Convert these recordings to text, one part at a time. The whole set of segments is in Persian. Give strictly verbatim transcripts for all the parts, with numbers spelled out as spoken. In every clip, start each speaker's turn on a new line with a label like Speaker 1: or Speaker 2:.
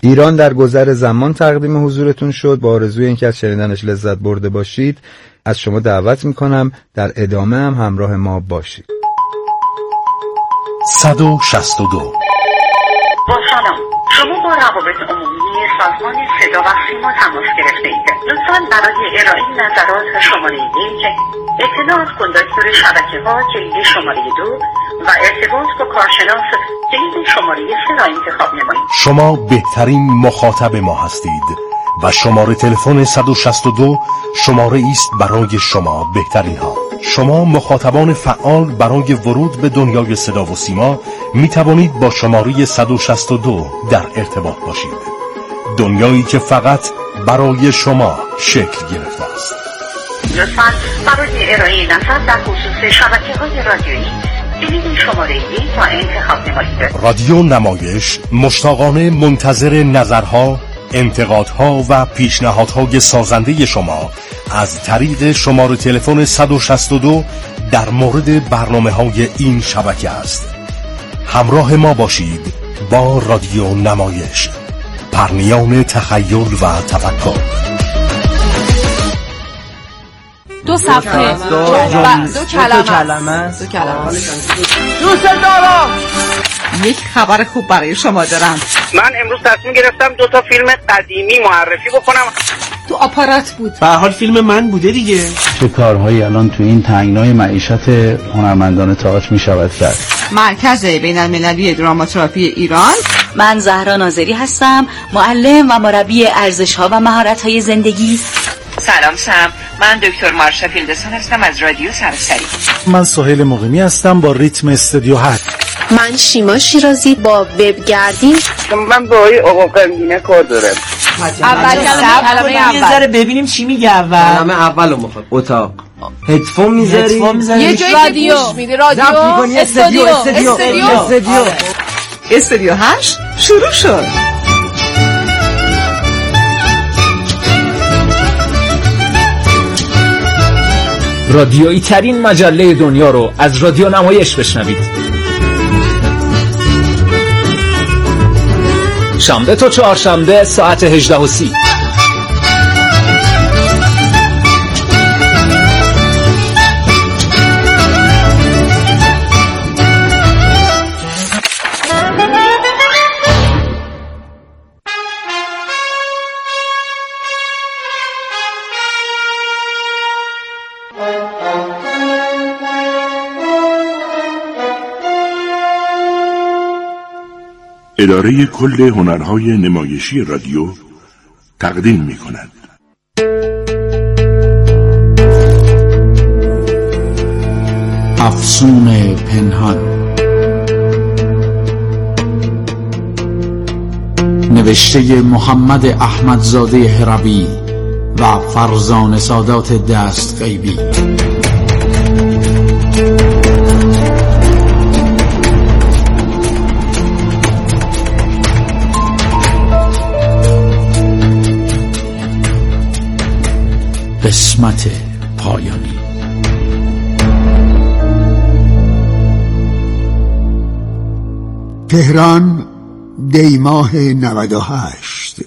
Speaker 1: ایران در گذر زمان تقدیم حضورتون شد. با آرزوی اینکه از شنیدنش لذت برده باشید از شما دعوت میکنم در ادامه هم همراه ما باشید.
Speaker 2: صد و شصت و دو
Speaker 3: با سلام، شما با روابط عمومی سازمان صدا و سیما تماس گرفته اید. لطفاً برای ارائه نظرات شماره یک، اطلاع از کنداکتور شبکه ها کلید شماره دو و ارتباط با کارشناس کلید شماره سه را انتخاب نمایید.
Speaker 2: شما بهترین مخاطب ما هستید و شماره تلفن صد و شصت و دو شماره است برای شما بهترین ها. شما مخاطبان فعال برای ورود به دنیای صدا و سیما می توانید با شماره صد و شصت و دو در ارتباط باشید. دنیایی که فقط برای شما شکل گرفته است.
Speaker 3: لطفاً برای ارائه نظر در خصوص شبکه‌های رادیویی کلید شماره یک را انتخاب نمایید.
Speaker 2: رادیو نمایش مشتاقانه منتظر نظرها، انتقادها و پیشنهادهای سازنده شما از طریق شماره تلفن صد و شصت و دو در مورد برنامه‌های این شبکه است. همراه ما باشید با رادیو نمایش، پرنیان تخیل و تفکر.
Speaker 4: دو صفحه دو, دو, دو کلمه دو کلمه
Speaker 5: دوست دارم.
Speaker 4: یک خبر خوب برای شما دارم.
Speaker 5: من امروز تصمیم گرفتم دو تا فیلم قدیمی معرفی بکنم.
Speaker 4: تو آپارات بود.
Speaker 6: به هر حال فیلم من بوده دیگه.
Speaker 7: چه کارهایی الان تو این تنگنای معیشت هنرمندان تئاتر می شود کرد.
Speaker 4: مرکز بین المللی دراماتراپی ایران.
Speaker 8: من زهرا ناظری هستم، معلم و مربی ارزش‌ها و مهارت‌های زندگی.
Speaker 9: سلام سم، من دکتر مارشا فیلدسون هستم از رادیو سراسری.
Speaker 10: من سهیل مقیمی هستم با ریتم استودیو هفت.
Speaker 11: من شیما شیرازی با وبگردی.
Speaker 5: من با آقا قندینه کار دارم.
Speaker 4: اول کلمه
Speaker 6: اول یه ذره ببینیم چی میگه اول.
Speaker 12: کلمه اولو میخواد. اتاق. هدفون میذاری؟
Speaker 4: یه جایی که گوش میدی رادیو. استودیو استودیو استودیو استودیو هشت شروع شد.
Speaker 13: رادیویی ترین مجله دنیا رو از رادیو نمایش بشنوید. شنبه تا چهارشنبه ساعت هجده و سی.
Speaker 14: اداره کل هنرهای نمایشی رادیو تقدیم می کند.
Speaker 7: افسون پنهان، نوشته محمد احمدزاده هروی و فرزانه سادات دست غیبی. قسمت پایانی.
Speaker 15: تهران، دی ماه نود و هشت.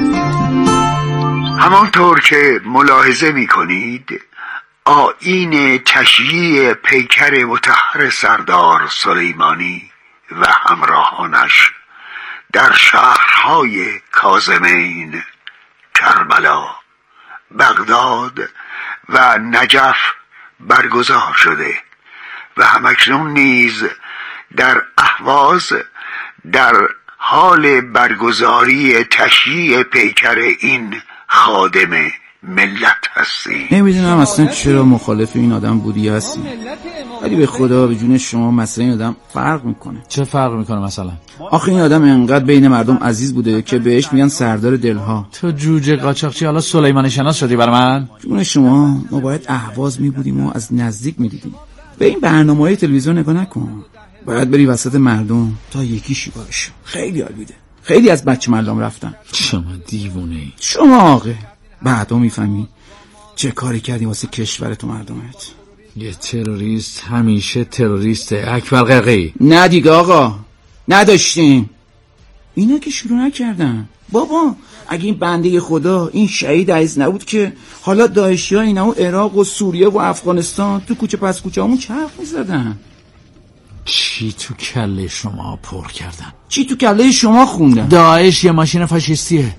Speaker 15: همانطور که ملاحظه می کنید آیین تشییع پیکر مطهر سردار سلیمانی و همراهانش در شهرهای کاظمین، کربلا، بغداد و نجف برگزار شده و همکنون نیز در اهواز در حال برگزاری تشییع پیکر این خادم ملت هستی.
Speaker 7: نمیدونم اصلا چرا مخالف این آدم بودی هستی، ولی به خدا به جون شما مسئله این آدم فرق میکنه.
Speaker 10: چه فرق میکنه مثلا؟
Speaker 7: آخه این آدم انقدر بین مردم عزیز بوده که بهش میگن سردار دلها.
Speaker 10: تو جوجه قاچاقچی حالا سلیمانی شناس شدی برای من؟
Speaker 7: جون شما ما باید اهواز میبودیم و از نزدیک میدیدیم. به این برنامه‌های تلویزیون نگاه نکن، باید بری وسط مردم تا یکیشی باش. خیلی حال میده. خیلی از بچه مردم رفتن.
Speaker 10: شما دیوونه‌ای.
Speaker 7: شما آقا بعدا میفهمی چه کاری کردی واسه کشورت و مردمت.
Speaker 10: یه تروریست همیشه تروریسته. اکبر قرقی.
Speaker 7: نه دیگه آقا، نداشتیم. اینا که شروع نکردن. بابا اگه این بنده خدا این شهید عزیز نبود که حالا داعشی‌ها اینا و عراق و سوریه و افغانستان تو کوچه پس کوچه همون چرخ می‌زدن.
Speaker 10: چی تو کله شما پر کردن؟
Speaker 7: چی تو کله شما خوندن؟
Speaker 10: داعش یه ماشین فاشیستیه،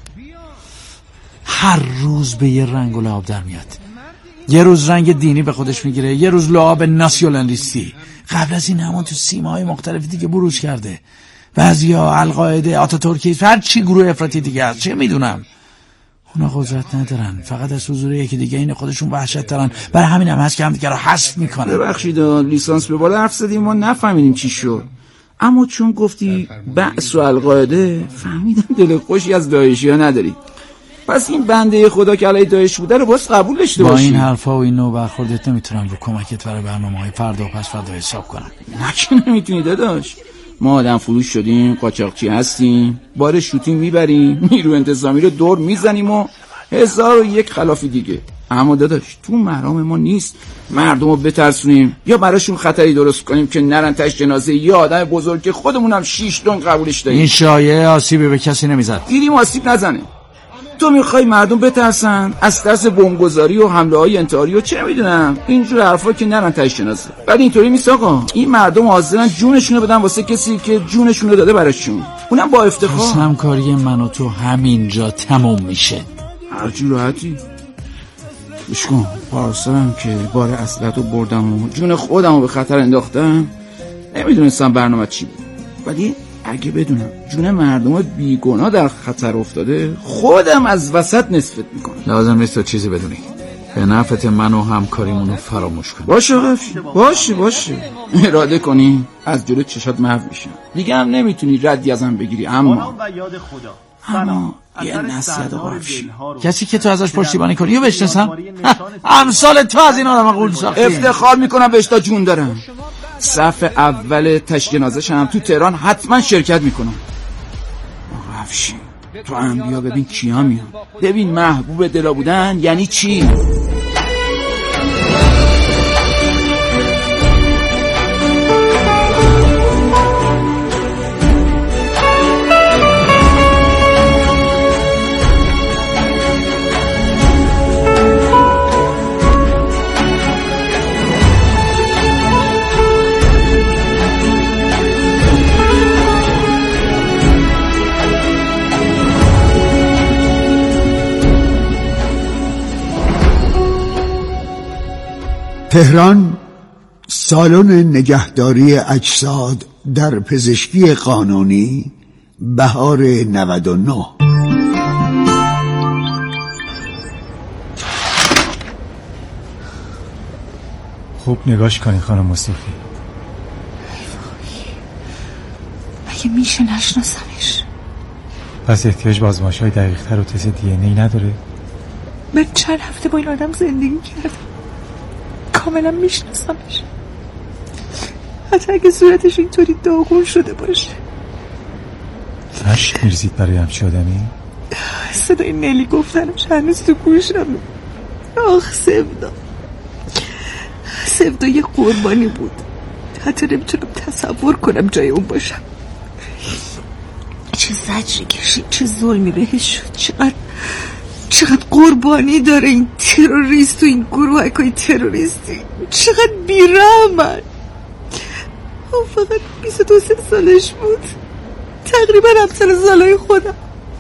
Speaker 10: هر روز به یه رنگ و لعاب در میاد. یه روز رنگ دینی به خودش میگیره، یه روز لعاب ناسیونالیستی. قبل از این همون تو سیماهای مختلف دیگه بروز کرده. بعضیا القاعده، آتاتورکی، هر چی گروه افراطی دیگه هست، چه میدونم. اونا قدرت ندارن، فقط از حضور یکی دیگه این خودشون وحشت دارن. برای همین هم هست که هم دیگه رو حذف میکنن.
Speaker 7: ببخشید لیسانس به بالا حرف زدیم ما نفهمیدیم چی شد، اما چون گفتی بعث و القاعده فهمیدم دل خوشی از داعشی‌ها نداری. پس این بنده خدا که علیه داعش بوده رو باز قبول داشته باشی.
Speaker 10: با این حرفا و این نوع برخوردت نمیتونم رو کمکت برای برنامه‌های فردا و پس فردا حساب کنم.
Speaker 7: نه که نمیتونی داداش. ما آدم فروش شدیم، قاچاقچی هستیم، بار شوتینگ میبریم، نیرو انتظامی رو دور میزنیم و هزار و یک خلافی دیگه. اما داداش تو محرام ما نیست مردم رو بترسونیم یا براشون خطری درست کنیم که نرن تش جنازه یه آدم بزرگ که خودمونم شیش دن قبولش داریم.
Speaker 10: این شایعه آسیبی به کسی نمیزد.
Speaker 7: دیدیم آسیب نزنه. تو میخوای مردم بترسن از ترس بمبگذاری و حمله های انتحاری و چه میدونم اینجور حرفا که نرن تش جنازه. ولی اینطوری نیست آقا، این مردم حاضرن جونشونو بدن واسه کسی که جونشونو داده براشون، اونم با افتخار.
Speaker 10: همکاری من و تو همینجا تموم میشه.
Speaker 7: هر جور راحتی. گوش کن، پارسالم که بار اصلتو بردم و جون خودمو به خطر انداختم، نمیدونستم برنامه چی بود، ولی اگه بدونم جون مردم بیگناه در خطر افتاده خودم از وسط نصفت میکنم.
Speaker 10: لازم نیست تو چیزی بدونی، به نفعت من و همکاریمونو فراموش کن.
Speaker 7: باشه باشه باشه اراده کنی از جلو چشات محو میشم دیگه، هم نمیتونی ردی ازم بگیری. اما اما یه نصیحت قرفشی،
Speaker 10: کسی که تو ازش پشتیبانی کنی و بشناسم امثال تو از این آدم قول ساختی.
Speaker 7: افتخار میکنم بهش تا جون دارم. صف اول تشییع جنازه‌ش هم تو تهران حتما شرکت میکنم. آقا افشین تو انبیا ببین کیا میان، ببین محبوب دلا بودن یعنی چی.
Speaker 15: تهران، سالن نگهداری اجساد در پزشکی قانونی، بهار نود و نه.
Speaker 16: خوب نگاش کنی خانم مصطفی.
Speaker 17: مگه میشه نشناسمش؟
Speaker 16: پس احتیاج به آزمایش‌های دقیق‌تر و تست دی ان ای نداره؟
Speaker 17: من چند هفته با این آدم زندگی کردم، کاملا میشناسمش، حتی اگه صورتش اینطوری داغون شده باشه.
Speaker 16: اشک میریزید برای همچی آدمی؟
Speaker 17: صدای نلی گفتنش هنوز تو گوشم. آخ سودا، سودا یه قربانی بود، حتی نمیتونم تصور کنم جای اون باشم. چه زجری کشید، چه ظلمی بهش شد، چقدر چقدر قربانی داره این تروریست و این گروه های تروریستی، چقدر بیرحمن. اون فقط بیست و دو سالش بود، تقریبا همسال سالای خودم.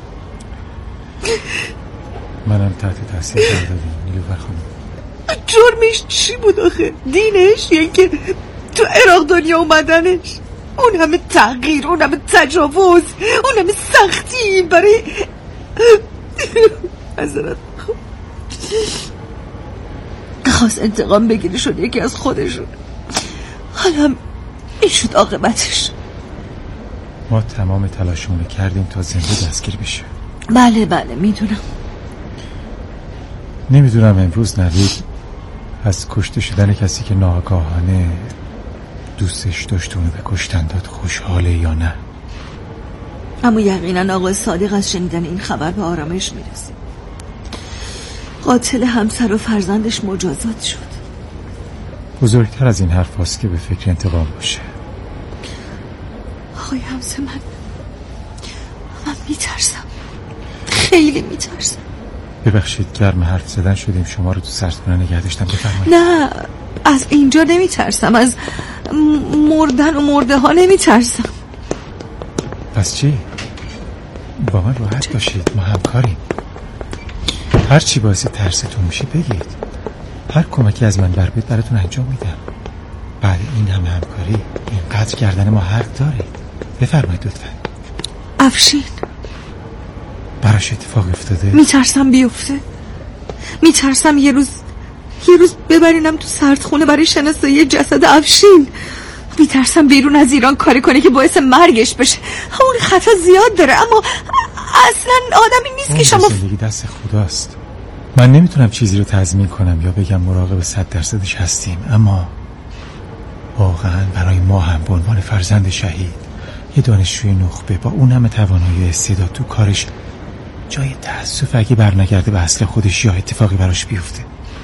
Speaker 16: منم تحت تاثیر قرار دادم نیلوفر خانم.
Speaker 17: جرمش چی بود آخه؟ دینش یا اینکه تو عراق دنیا اومدنش؟ اون همه تغییر، اون همه تجاوز، اون همه سختی برای حضرت خواست انتقام بگیری، شد یکی از خودشون. حالا هم این شد عاقبتش.
Speaker 16: ما تمام تلاشمون کردیم تا زنده دستگیر بشه.
Speaker 17: بله بله میدونم.
Speaker 16: نمیدونم امروز نوید از کشته شدن کسی که ناگاهانه دوستش داشت اونو به کشتن داد خوشحاله یا نه،
Speaker 17: اما یقینا آقای صادق از شنیدن این خبر به آرامش میرسه. قاتل همسر و فرزندش مجازات شد.
Speaker 16: بزرگتر از این حرف هست که به فکر انتقام باشه.
Speaker 17: آقای حمزه، من میترسم، خیلی میترسم.
Speaker 16: ببخشید گرم حرف زدن شدیم، شما رو تو سردخونه نگه داشتم. بفرمایید.
Speaker 17: نه از اینجا نمیترسم، از مردن و مرده ها نمیترسم.
Speaker 16: پس چی؟ با من راحت باشید، ما همکاریم. هر چی باعث ترستون میشه بگید، هر کمکی از من بر بیاد براتون انجام میدم. بعد این همه همکاری، اینقدر کردن ما حق دارید. بفرمایید لطفا.
Speaker 17: افشین
Speaker 16: براش اتفاق افتاده؟
Speaker 17: میترسم بیفته، میترسم یه روز یه روز ببرینم تو سردخونه برای شناسایی جسد افشین. میترسم بیرون از ایران کاری کنه که باعث مرگش بشه. اون خطا زیاد داره، اما اصلا آدمی نیست که شما
Speaker 16: زندگی دست خداست. من نمیتونم چیزی رو تضمین کنم یا بگم مراقب صد درصدش هستیم، اما واقعا برای ما هم به عنوان فرزند شهید، یه دانشجوی نخبه با اون همه توانایی استعداد تو کارش، جای تأسف اگه برنگرده به اصل خودش یا اتفاقی براش بیفته.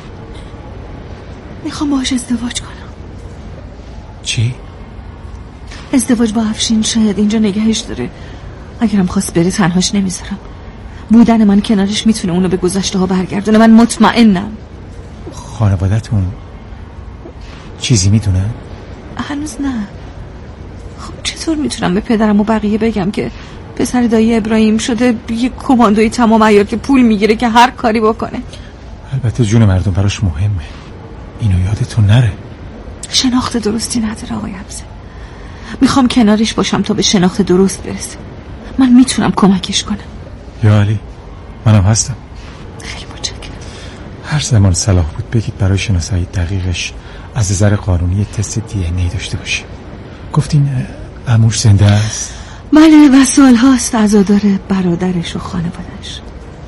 Speaker 17: میخوام باهاش ازدواج کنم.
Speaker 16: چی؟
Speaker 17: ازدواج با افشین شاید اینجا نگهش داره. اگرم خواست بره تنهاش نمیذارم. بودن من کنارش میتونه اونو به گذشته ها برگردونه. من مطمئنم.
Speaker 16: خانوادتون چیزی میدونن؟
Speaker 17: هنوز نه. خب چطور میتونم به پدرم و بقیه بگم که پسر دایی ابراهیم شده یه کماندوی تمام عیار که پول میگیره که هر کاری بکنه؟
Speaker 16: البته جون مردم براش مهمه، اینو یادتون نره.
Speaker 17: شناخت درستی نداره آقای حمزه. میخوام کنارش باشم تا به شناخت درست برسه. من میتونم کمکش کنم.
Speaker 16: یا علی، منم هستم.
Speaker 17: خیلی متشکرم.
Speaker 16: هر زمان صلاح بود بگید برای شناسایی دقیقش از نظر قانونی تست دی ان ای داشته باشیم. گفتین عموش زنده است؟
Speaker 17: بله و سالهاست عزادار برادرش و خانوادهش.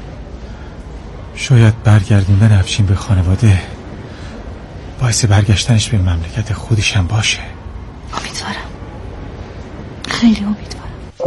Speaker 16: شاید برگردوندن افشین به خانواده باعث برگشتنش به مملکت خودش هم باشه.
Speaker 17: امیدوارم، خیلی امیدوارم.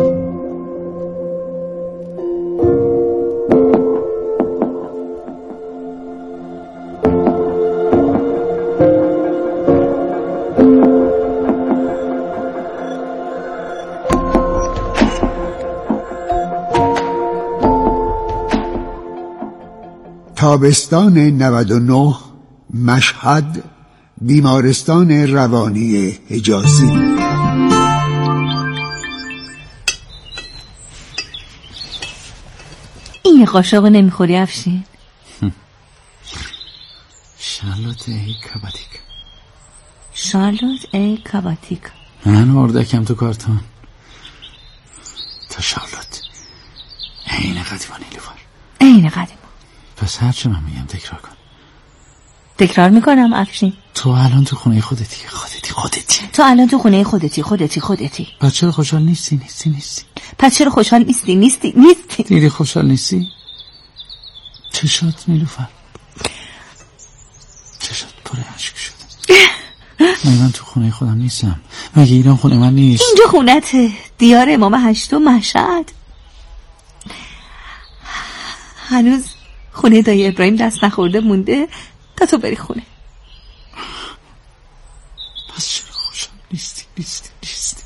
Speaker 15: تابستان نود و نه، مشهد، بیمارستان روانی حجازی.
Speaker 17: این یه قاشق نمیخوری افشین؟
Speaker 7: شارلوت ای کاباتیک.
Speaker 17: شارلوت ای کاباتیک.
Speaker 7: من اردکم تو کارتون. تا شارلوت این قدیمانی لوار.
Speaker 17: این قدیم.
Speaker 7: پس هر چه من میگم تکرار کن.
Speaker 17: تکرار میکنم افشین.
Speaker 7: تو الان تو خونه خودتی خودتی خودتی
Speaker 17: تو الان تو خونه خودتی خودتی خودتی
Speaker 7: پس چرا خوشحال نیستی نیستی نیستی
Speaker 17: پس چرا خوشحال نیستی نیستی نیستی
Speaker 7: دیدی خوشحال نیستی؟ چشات نیلوفر، چشات پر اشک شد. مگه من تو خونه خودم نیستم؟ مگه ایران خونه من نیست؟
Speaker 17: اینجا خونته، دیار امام هشتم مشهد. هنوز خونه دایی ابراهیم دست نخورده مونده تا تو بری خونه.
Speaker 7: پس چرا خوشحال نیستی نیستی نیستی؟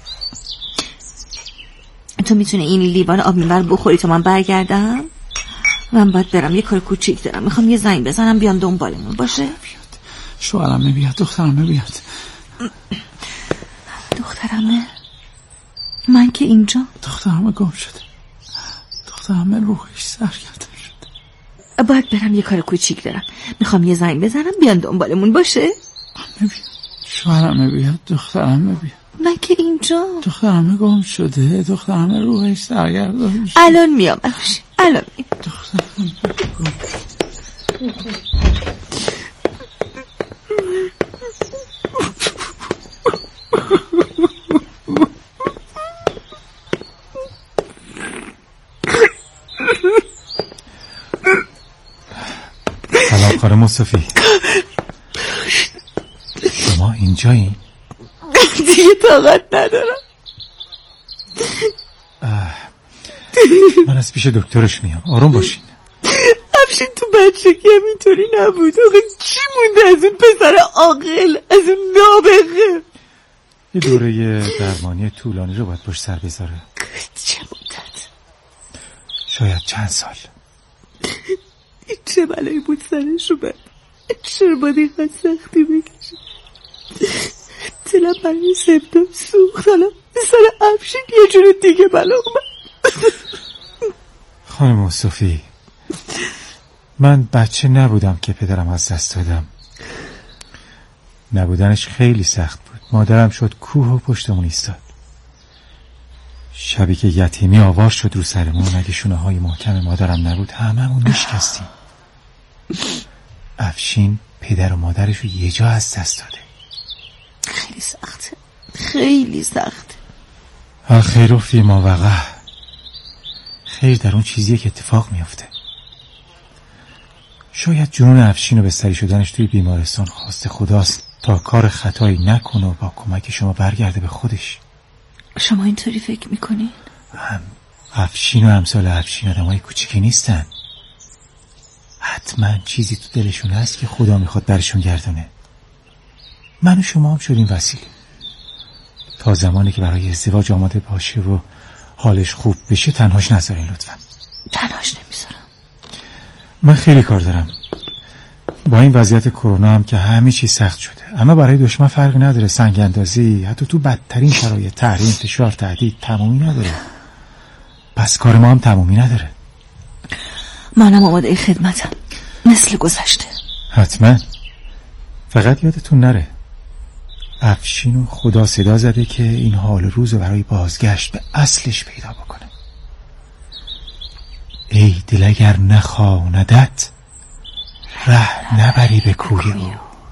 Speaker 17: تو میتونه این لیوان آب میبر بخوری تا من برگردم؟ من باید برم، یه کار کوچیک دارم، میخوام یه زنگ بزنم بیان دنبالمون. باشه؟
Speaker 7: بیاد. شوهرم نمیاد، دخترم نمیاد.
Speaker 17: دخترمه؟ من که اینجا.
Speaker 7: دخترم گم شده، دخترم روحش سرگردن شده.
Speaker 17: باید برم، یه کار کوچیک دارم، میخوام یه زنگ بزنم بیان دنبالمون. باشه؟
Speaker 7: نمیاد. شوهرم نمیاد، دخترم نمیاد.
Speaker 17: من که اینجا.
Speaker 7: دخترم گم شده، دخترم روحش سرگردان شده.
Speaker 17: الان میام افشین، الان میام.
Speaker 7: دخترم گم
Speaker 16: سلام خانم مصطفی، شما اینجایی؟
Speaker 17: دیگه طاقت ندارم.
Speaker 16: من از پیش دکترش میام، آروم باشین.
Speaker 17: افشین تو بچگی هم اینطوری نبود. آقا چی مونده از اون پسر عاقل، از اون نابغه؟
Speaker 16: یه دوره درمانی طولانی رو باید پشت سر بذاره.
Speaker 17: چه مدت؟
Speaker 16: شاید چند سال.
Speaker 17: چه بلایی بود سرش اومد، چرا باید اینقدر سختی بکشه؟ دلم برای سبتم سوخت، حالا سر افشین یه جور دیگه بلا اومد.
Speaker 16: خانم مصطفی، من بچه نبودم که پدرم از دست دادم. نبودنش خیلی سخت بود. مادرم شد کوه و پشتمون ایستاد. شبی که یتیمی آوار شد رو سرمون، اگه شونه های محکم مادرم نبود هممون میشکستیم. افشین پدر و مادرش رو یه جا از دست داده.
Speaker 17: خیلی سخته، خیلی سخته.
Speaker 16: خیر و فی ما وقع. خیر در اون چیزیه که اتفاق میفته. شاید جنون افشین و بستری شدنش توی بیمارستان خواسته خداست تا کار خطایی نکنه و با کمک شما برگرده به خودش.
Speaker 17: شما اینطوری فکر میکنین؟
Speaker 16: هم افشین و امثال افشین آدمای کوچیکی نیستن. حتما چیزی تو دلشون هست که خدا میخواد برشون گردونه. من و شما هم شدیم وسیله. تا زمانی که برای ازدواج آماده باشه و حالش خوب بشه تنهاش نذارین لطفا.
Speaker 17: تنهاش نمیذارم.
Speaker 16: من خیلی کار دارم. با این وضعیت کرونا هم که همه چی سخت شده، اما برای دشمن فرقی نداره. سنگ اندازی حتی تو بدترین شرایط، تحریم، فشار، تهدید تمومی نداره. پس کار ما هم تمومی نداره.
Speaker 17: منم آماده خدمتم مثل گذشته.
Speaker 16: حتما. فقط یادتون نره افشین و خدا صدا زده که این حال روز رو برای بازگشت به اصلش پیدا بکنه. ای دل اگر نخواندت ره نبری به کوی او.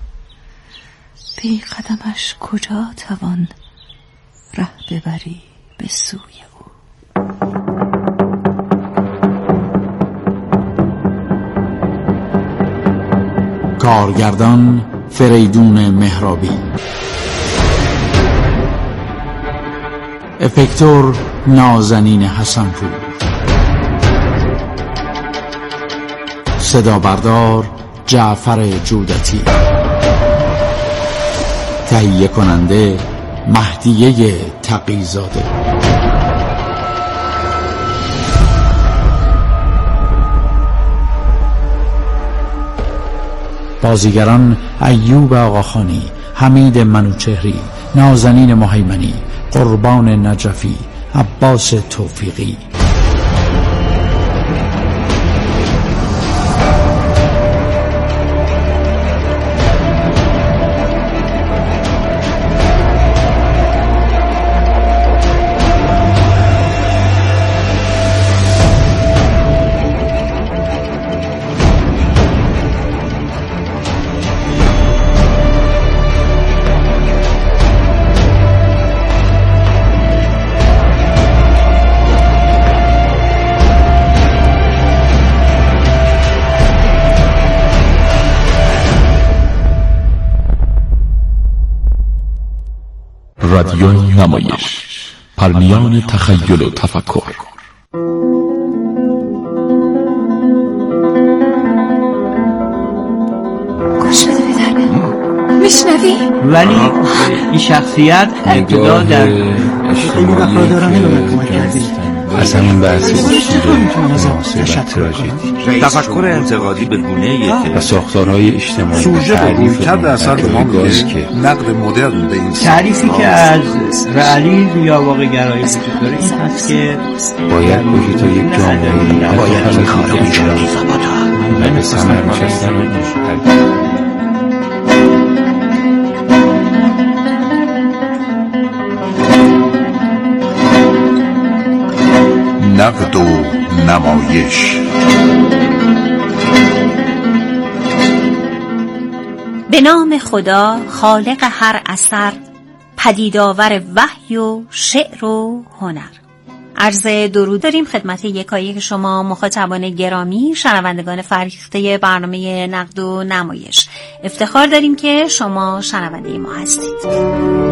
Speaker 17: بی قدمش کجا توان ره ببری به سوی او.
Speaker 7: کارگردان فریدون مهرابی، افکتور نازنین حسنپور، صدا بردار جعفر جودتی، تهیه کننده مهدیه تقی‌زاده. بازیگران ایوب آقاخانی، حمید منوچهری، نازنین مهیمنی، قربان نجفی، عباس توفیقی.
Speaker 2: رادیو نمایش، پرمیان تخیل و تفکر.
Speaker 17: گوش بده پدرم، میشنوی؟
Speaker 6: ولی این شخصیت ابتدا در
Speaker 12: خیلی وفادارانه به من کمک کردی.
Speaker 18: از همین بحثی مناسبت تراژدی،
Speaker 19: تفکر انتقادی به گونه‌ای
Speaker 18: و ساختارهای اجتماعی،
Speaker 19: سوژه به رویکرد اثر ما میگه نقد مدرن به این
Speaker 6: تعریفی که از رئالیسم یا واقع گرایی وجود داره این هست که
Speaker 18: باید باشی تا یک جامعه باید کار بیشتری و به ثمر نشستن
Speaker 19: نقد و نمایش.
Speaker 20: به نام خدا خالق هر اثر، پدیدآور وحی و شعر و هنر. عرض درود داریم خدمت یکایک شما مخاطبان گرامی، شنوندگان فریخته برنامه نقد و نمایش. افتخار داریم که شما شنونده ما هستید.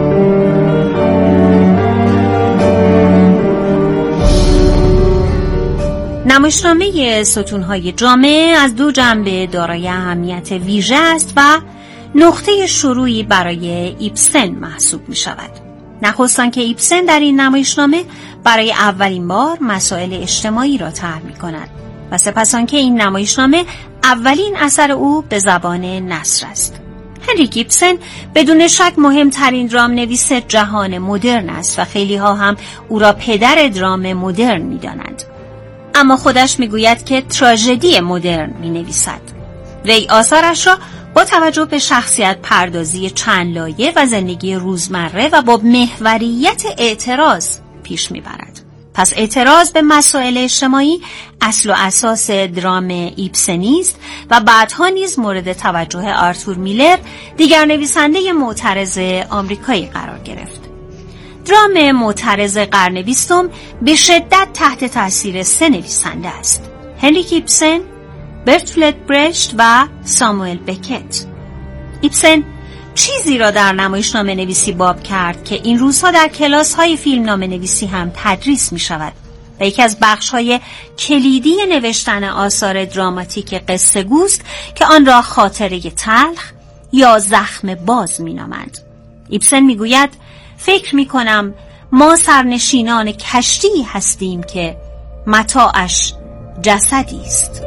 Speaker 20: نمایشنامه ستون‌های جامعه از دو جنبه دارای اهمیت ویژه است و نقطه شروعی برای ایبسن محسوب می شود. نخست که ایبسن در این نمایشنامه برای اولین بار مسائل اجتماعی را طرح می‌کند و سپس آنکه این نمایشنامه اولین اثر او به زبان نثر است. هنریک ایبسن بدون شک مهمترین درام نویس جهان مدرن است و خیلی ها هم او را پدر درام مدرن می دانند. اما خودش می گوید که تراژدی مدرن می نویسد. وی آثارش را با توجه به شخصیت پردازی چند لایه و زندگی روزمره و با محوریت اعتراض پیش می برد. پس اعتراض به مسائل اجتماعی اصل و اساس درام ایبسنی است و بعدها نیز مورد توجه آرتور میلر، دیگر نویسنده معترض آمریکایی قرار گرفت. درام معترض قرن بیستم به شدت تحت تاثیر سه نویسنده است: هنریک ایبسن، برتولت برشت و ساموئل بکت. ایبسن چیزی را در نمایشنامه نویسی باب کرد که این روزها در کلاس های فیلم نامه نویسی هم تدریس می شود و یکی از بخش های کلیدی نوشتن آثار دراماتیک قصه گوست که آن را خاطره تلخ یا زخم باز می نامند. ایبسن می گوید فکر می کنم ما سرنشینان کشتی هستیم که متاعش جسدی است.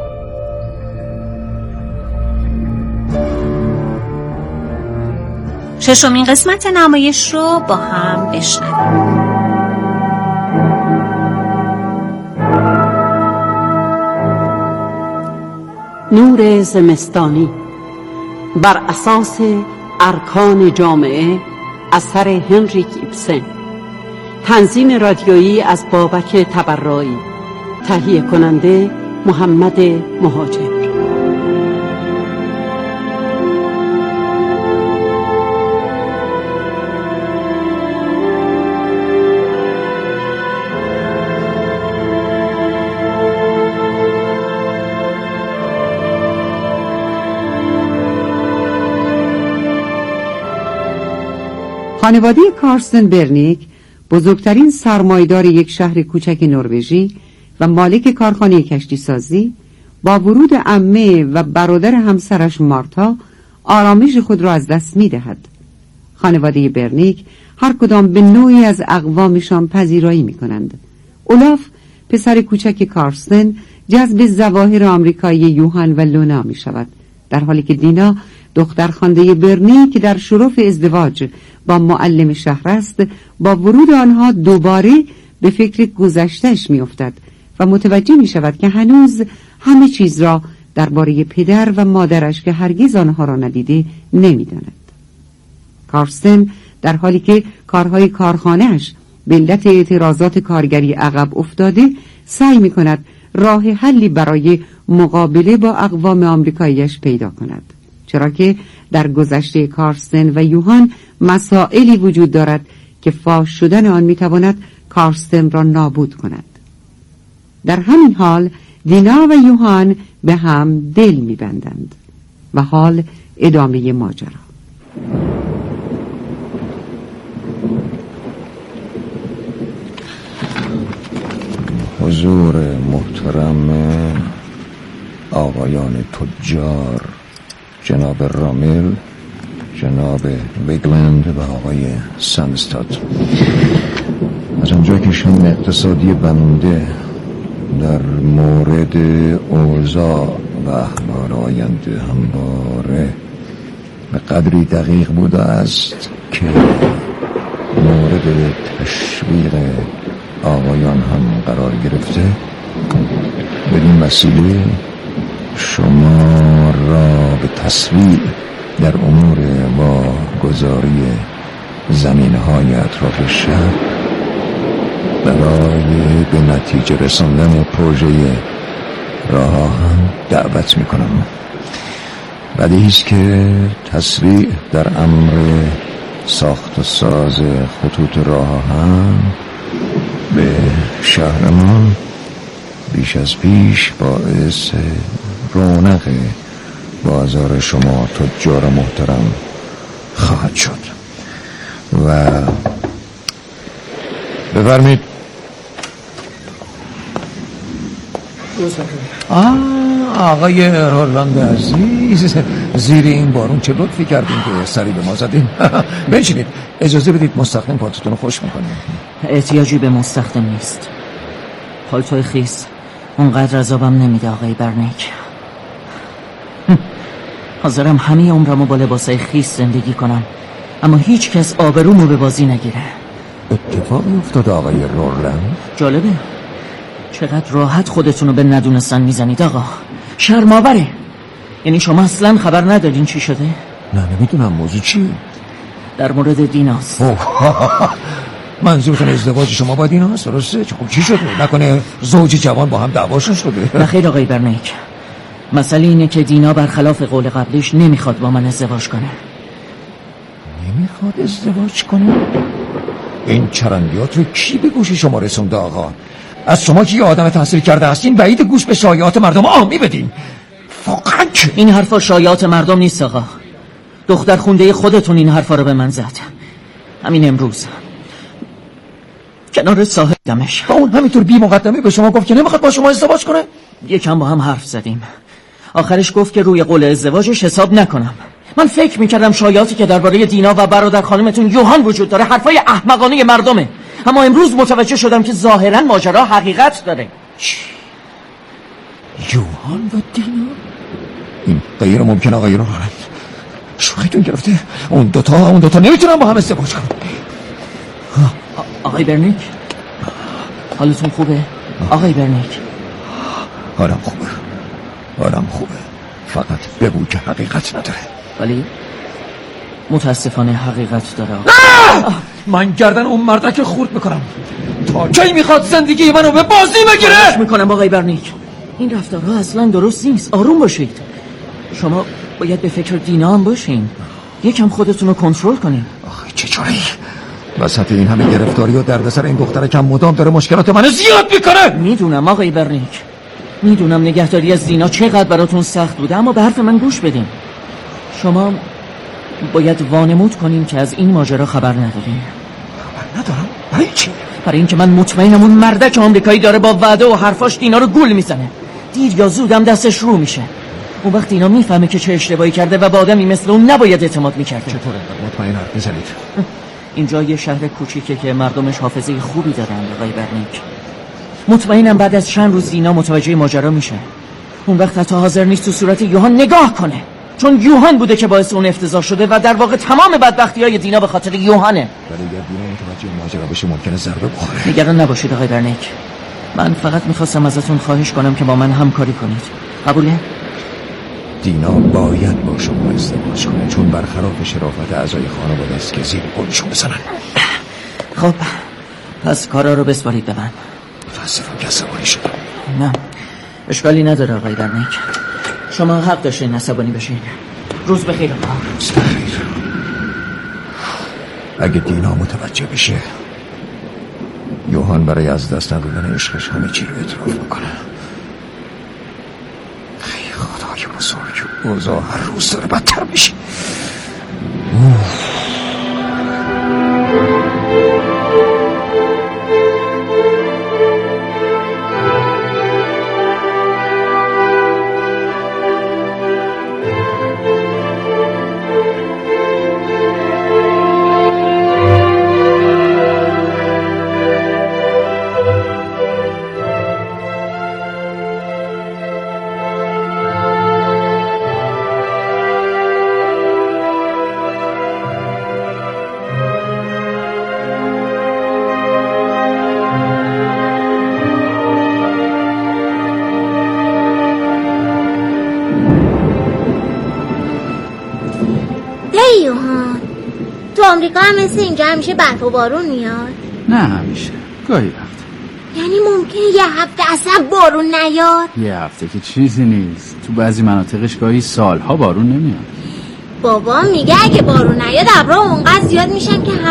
Speaker 20: ششمین قسمت نمایش رو با هم بشنویم.
Speaker 21: نور زمستانی بر اساس ارکان جامعه اثر هنریک ایبسن. تنظیم رادیویی از بابک تبرایی. تهیه کننده محمد مهاجر.
Speaker 22: خانواده کارستن برنیک بزرگترین سرمایه‌دار یک شهر کوچک نروژی و مالک کارخانه کشتی سازی با ورود عمه و برادر همسرش مارتا آرامش خود را از دست می دهد. خانواده برنیک هر کدام به نوعی از اقوامشان پذیرایی می کنند. اولاف پسر کوچک کارستن جذب ظواهر آمریکایی یوهان و لونا می شود، در حالی که دینا دختر خانده برنی که در شرف ازدواج با معلم شهر است با ورود آنها دوباره به فکر گذشتهش می افتد و متوجه می شود که هنوز همه چیز را درباره پدر و مادرش که هرگز آنها را ندیده نمی داند. کارستن در حالی که کارهای کارخانهش به علت اعتراضات کارگری عقب افتاده سعی می کند راه حلی برای مقابله با اقوام آمریکاییش پیدا کند، چرا که در گذشته کارستن و یوهان مسائلی وجود دارد که فاش شدن آن میتواند کارستن را نابود کند. در همین حال دینا و یوهان به هم دل میبندند و حال ادامه ماجرا.
Speaker 23: حضور محترم آقایان تجار، جناب رامیل، جناب ویگلند و آقای سندستاد، از آنجا که شان اقتصادی بنده در مورد اوضاع و احوال آینده همواره به قدری دقیق بوده است که مورد تشویق آقایان هم قرار گرفته، بدین وسیله شما را به تسریع در امور واگذاری زمینهای اطراف شهر برای به نتیجه رساندن پروژه راه آهن دعوت می کنم. بدیهی است که تسریع در امر ساخت و ساز خطوط راه آهن به شهرمان بیش از پیش باعث رونق بازار شما تجار محترم خواهد شد. و بفرمید.
Speaker 10: آه
Speaker 23: آقای رولند عزیز، زیر این بارون چه لطفی کردیم که سری به ما زدیم. بنشینید، اجازه بدید مستخدم پالتوتون رو خوش میکنیم.
Speaker 1: احتیاجی به مستخدم نیست. پالتوی خیس اونقدر عذابم نمیده آقای برنیک. حاضرم همه عمرمو با لباسای خیس زندگی کنم، اما هیچ کس آبرومو به بازی نگیره.
Speaker 23: اتفاقی افتاد آقای رولند؟
Speaker 1: جالبه چقدر راحت خودتونو به ندونستن میزنید آقا. شرم‌آوره. یعنی شما اصلا خبر ندارین چی شده؟
Speaker 23: نه نمیدونم موضوع چی؟
Speaker 1: در مورد دیناست.
Speaker 23: منظورتون ازدواج شما با دیناست؟ درسته؟ خب چی شده؟ نکنه زوج جوان با هم دعواشون شده؟
Speaker 1: نه خیر آقای برنیک، مسئله اینه که دینا برخلاف قول قبلش نمیخواد با من ازدواج کنه.
Speaker 23: نمیخواد ازدواج کنه؟ این چرندیات رو کی به گوش شما رسونده آقا؟ از شما که یه آدم تحصیل کرده هستین بعید گوش به شایعات مردم آمی بدین. واقعا
Speaker 1: این حرفا شایعات مردم نیست آقا. دختر خونده خودتون این حرفا رو به من زد همین امروز کنار ساحل دمشق.
Speaker 23: اون همینطور بی مقدمه به شما گفت که نمیخواد با شما ازدواج کنه؟
Speaker 1: یکم با هم حرف زدیم، آخرش گفت که روی قول ازدواجش حساب نکنم. من فکر میکردم شایعاتی که درباره دینا و برادر خانمتون یوهان وجود داره حرفای احمقانه مردمه، اما امروز متوجه شدم که ظاهرا ماجرا حقیقت داره.
Speaker 23: یوهان و دینا؟ این غیر ممکن آقای رولند. شوخیتون گرفته؟ اون دوتا اون دوتا نمیتونن با هم ازدواج کنن.
Speaker 1: آقای برنیک حالتون خوبه؟ آقای برنیک
Speaker 23: حالم خوبه، حالم خوبه، فقط بگو که حقیقت نداره.
Speaker 1: ولی متاسفانه حقیقت داره.
Speaker 23: من گردن اون مردک خورد میکنم. تا کی میخواد زندگی منو به بازی بگیره؟
Speaker 1: میکنم آقای برنیک، این رفتارها اصلا درست نیست. آروم باشید. شما باید به فکر دینا هم باشین، یکم خودتون رو کنترل کنین.
Speaker 23: آخه چجوری؟ وسط این همه گرفتاری و دردسر این دختره کم مدام داره مشکلات منو زیاد میکنه.
Speaker 1: میدونم آقای برنیک، میدونم نگهداری از دینا چقدر براتون سخت بوده، اما به حرف من گوش بدین. شما باید وانمود کنین که از این ماجرا خبر ندارین.
Speaker 23: خبر ندارم؟ برای چی؟
Speaker 1: برای اینکه من مطمئنم اون مردک آمریکایی داره با وعده و حرفاش دینا رو گول میزنه. دیر یا زودم دستش رو میشه. اون وقت دینا میفهمه که چه اشتباهی کرده و با آدمی مثل اون نباید اعتماد میکرده.
Speaker 23: چطوره؟ مطمئن حرف بزنید.
Speaker 1: اینجا یه شهر کوچیکه که مردمش حافظه خوبی دارن آقای برنیک. مطمئنم بعد از چند روز دینا متوجه ماجرا میشه. اون وقت حتی حاضر نیست تو صورت یوهان نگاه کنه، چون یوهان بوده که باعث اون افتضاح شده و در واقع تمام بدبختی‌های دینا به خاطر یوهانه.
Speaker 23: ولی اگر دینا متوجه ماجرا بشه ممکنه ضربه بخوره.
Speaker 1: نگران نباشید آقای برنیک، من فقط میخواستم ازتون خواهش کنم که با من همکاری کنید. قبوله؟
Speaker 23: دینا باید با شما ازدواج کنه، چون برخلاف شرافت اعضای خانواده است که زیر قولشون بزنن.
Speaker 1: خب پس کارا رو بسپارید به من.
Speaker 23: متاسفم که عصبانی شدم.
Speaker 1: نه اشکالی نداره آقای برنیک، شما حق داشتین عصبانی بشین. روز بخیر آقا.
Speaker 23: روز بخیر. اگه دینا متوجه بشه یوهان برای از دست ندادن عشقش همه چی رو اعتراف میکنه. ای خدای بزرگ، اوضاع هر روز داره بدتر میشه.
Speaker 3: آمریکا هم مثل اینجا همیشه برف و بارون میاد؟
Speaker 7: نه همیشه، گاهی وقت.
Speaker 3: یعنی ممکنه یه هفته اصلا بارون نیاد؟
Speaker 7: یه هفته که چیزی نیست، تو بعضی مناطقش گاهی سالها بارون نمیاد.
Speaker 3: بابا میگه اگه بارون نیاد ابرها اونقدر زیاد میشن که